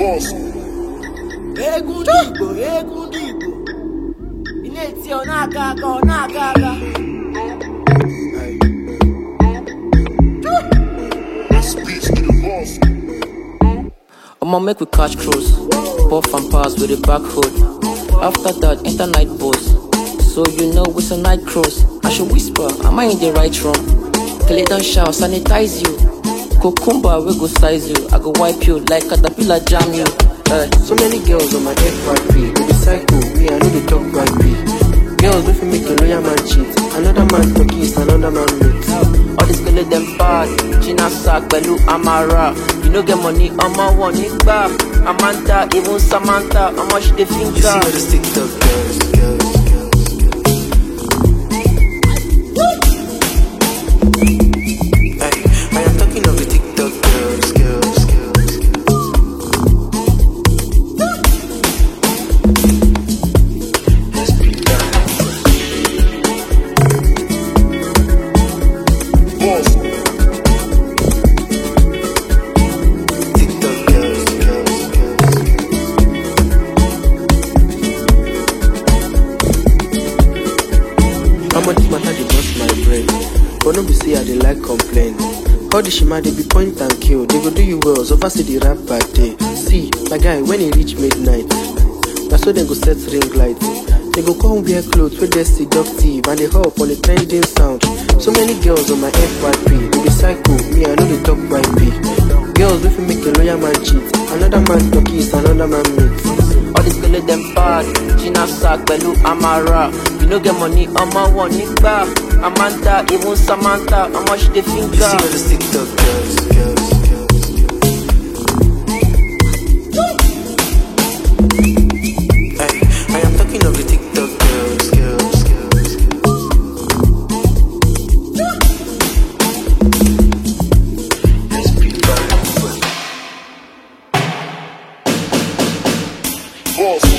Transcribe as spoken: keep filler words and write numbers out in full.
boss. Egun dìgbò, egun dìgbò. Ilé tí ọ̀nà àgàgà, ọ̀nà àgàgà. Speech to the boss. I'ma make we catch cruise, puff and pass with the back hood. After that, enter night boss. So you know it's a night cross. I should whisper, am I in the right room? Kill it don't shout, sanitize you. Cucumber, we go size you. I go wipe you like caterpillar jam you. Uh, So many girls on my F Y P, they be psycho, me I know they talk Y P. Girls if you make a loyal man cheat, another man talk is another man meat. all these girls them bad. Gina sack, Belu Amara. You know get money, I'm a one nigga. Amanda, even Samantha, how much they think? You see all these TikTok girls, girls, Hey, I am talking of the TikTok girls, girls, girls, Let's be done. Boss. TikTok girls, girls, girls. How much matter they bust my brain? But no be say I dey like complain. All the shima they be point and kill. They go do you well, so fast the rap bad day. See, my guy, when it reach midnight, that's so they go set ring light. They go come wear clothes where they seductive and they hop on the trending sound. So many girls on my F Y P, they be psycho, me I know they talk Y P. Girls if you make a loyal man cheat, another man talk is another man meat. All these girls them bad. Gina sack, Belu Amara. You know get money, I'm a one nigga. Amanda, even Samantha, how much they think? You see all these TikTok girls, girls, girls, Hey, I am talking of the TikTok girls, girls, girls, Let's be bad. Boss.